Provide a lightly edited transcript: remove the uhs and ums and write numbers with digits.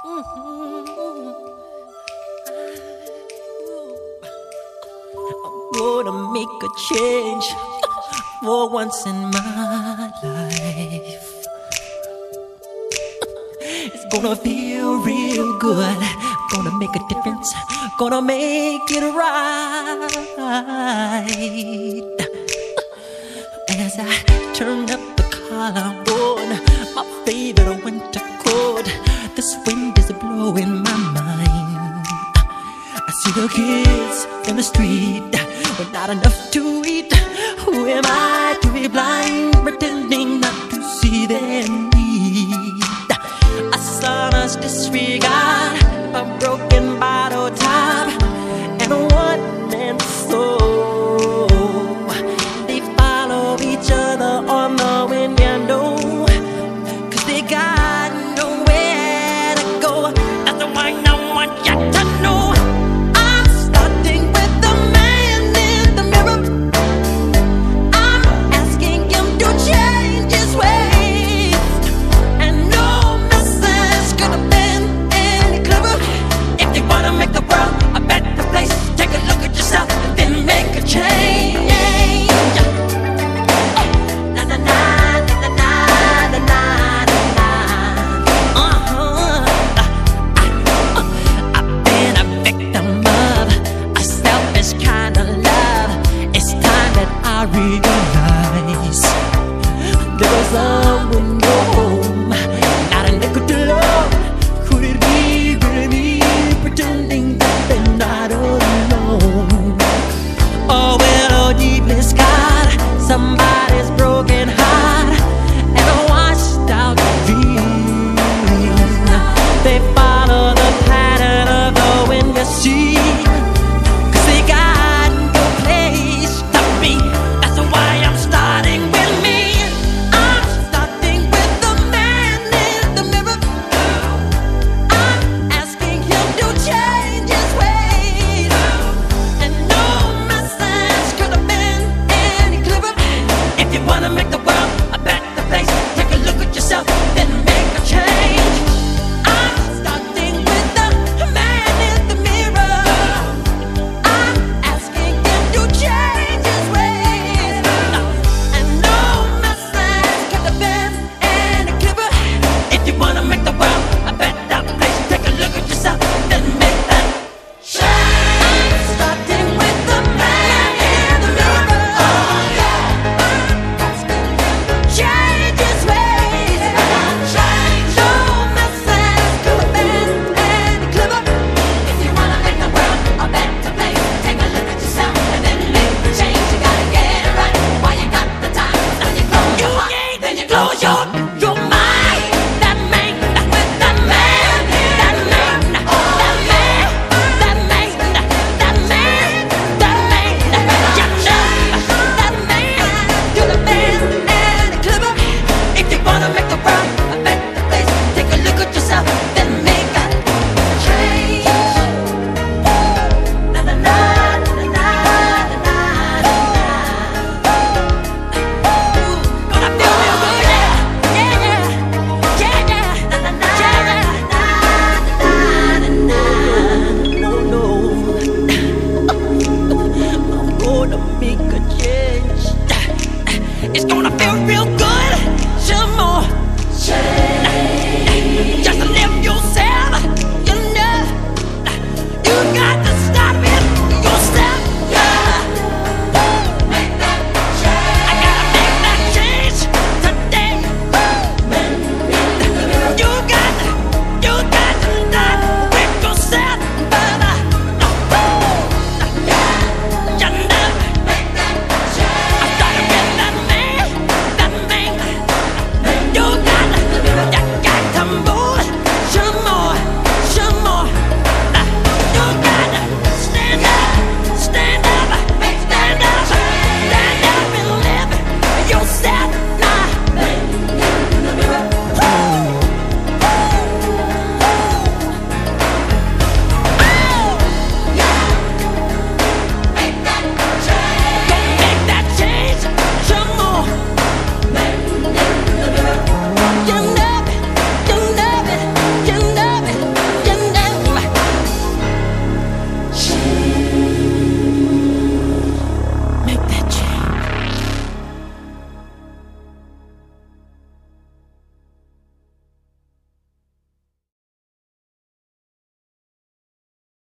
Gonna make a change for once in my life. It's gonna feel real good. Gonna make a difference. Gonna make it right. As I turn up the collar on my favorite winter coat, this wind is blowing my mind. I see the kids in the street with not enough to eat. Who am I to be blind, pretending not to see their need? A son's disregard, a broken bottle top, and a one-man soul. They follow each other on the wind, you know, 'cause they got nowhere to go. That's the one I want you to know. I'm starting with the man in the mirror. I'm asking him to change his ways, and no message could have been any clearer. If you wanna make the world a better place, take a look at yourself and then make a change. Na na na na na na na na. I've been a victim of a selfish kind of love. It's time that I realize there was a